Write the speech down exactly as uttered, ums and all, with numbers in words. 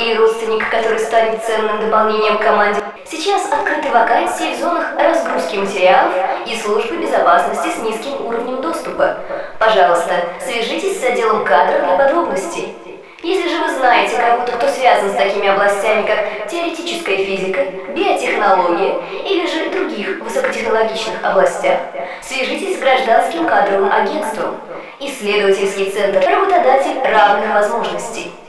или родственник, который станет ценным дополнением к команде. Сейчас открыты вакансии в зонах разгрузки материалов и службы безопасности с низким уровнем доступа. Пожалуйста, свяжитесь с отделом кадров для подробностей. Если же вы знаете кого-то, кто связан с такими областями, как теоретическая физика, биотехнология или же других высокотехнологичных областях, свяжитесь с гражданским кадровым агентством. Исследовательский центр «Работодатель равных возможностей».